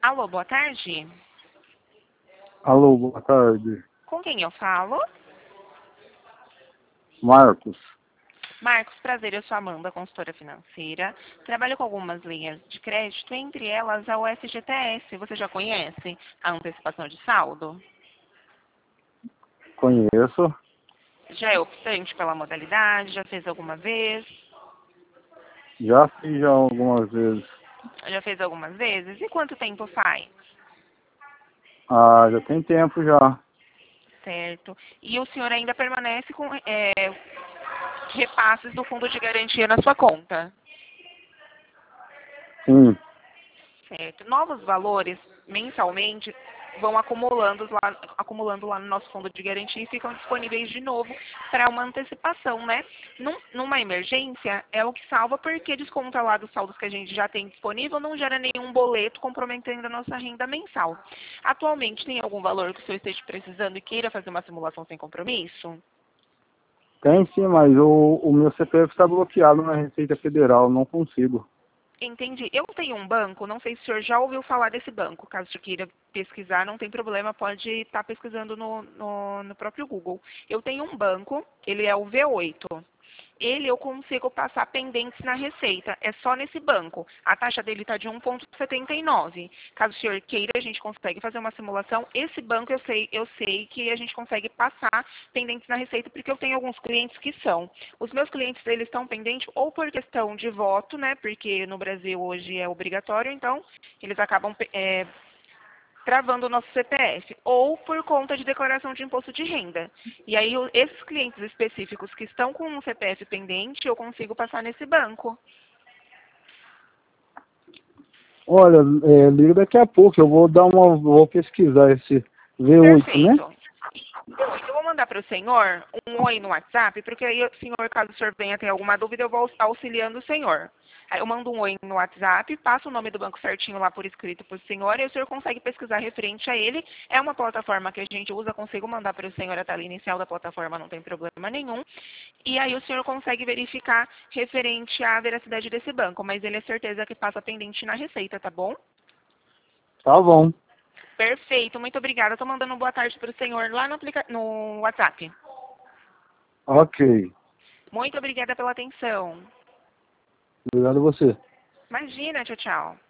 Alô, boa tarde. Alô, boa tarde. Com quem eu falo? Marcos. Marcos, prazer, eu sou Amanda, consultora financeira. Trabalho com algumas linhas de crédito, entre elas a UFGTS. Você já conhece a antecipação de saldo? Conheço. Já é optante pela modalidade? Já fez alguma vez? Já fiz já algumas vezes. Já fez algumas vezes? E quanto tempo faz? Ah, já tem tempo já. Certo. E o senhor ainda permanece com repasses do fundo de garantia na sua conta? Sim. Certo. Novos valores mensalmente vão acumulando lá no nosso fundo de garantia e ficam disponíveis de novo para uma antecipação, né? Numa emergência, é o que salva porque desconta lá dos saldos que a gente já tem disponível, não gera nenhum boleto comprometendo a nossa renda mensal. Atualmente, tem algum valor que o senhor esteja precisando e queira fazer uma simulação sem compromisso? Tem sim, mas o meu CPF está bloqueado na Receita Federal, não consigo. Entendi. Eu tenho um banco, não sei se o senhor já ouviu falar desse banco. Caso o senhor queira pesquisar, não tem problema, pode estar pesquisando no próprio Google. Eu tenho um banco, ele é o V8. Ele eu consigo passar pendentes na Receita. É só nesse banco. A taxa dele está de 1,79. Caso o senhor queira, a gente consegue fazer uma simulação. Esse banco eu sei que a gente consegue passar pendentes na Receita, porque eu tenho alguns clientes que são. Os meus clientes, eles estão pendentes ou por questão de voto, né? Porque no Brasil hoje é obrigatório, então eles acabam travando o nosso CPF, ou por conta de declaração de imposto de renda. E aí, esses clientes específicos que estão com um CPF pendente, eu consigo passar nesse banco. Olha, liga daqui a pouco, vou pesquisar esse V8, né? Perfeito. Eu vou mandar para o senhor um oi no WhatsApp, porque aí, senhor, caso o senhor venha ter alguma dúvida, eu vou estar auxiliando o senhor. Aí eu mando um oi no WhatsApp, passo o nome do banco certinho lá por escrito para o senhor, e o senhor consegue pesquisar referente a ele. É uma plataforma que a gente usa, consigo mandar para o senhor a tela inicial da plataforma, não tem problema nenhum. E aí o senhor consegue verificar referente à veracidade desse banco, mas ele é certeza que passa pendente na Receita, tá bom? Tá bom. Perfeito, muito obrigada. Estou mandando boa tarde para o senhor lá no WhatsApp. Ok. Muito obrigada pela atenção. Obrigado a você. Imagina, tchau, tchau.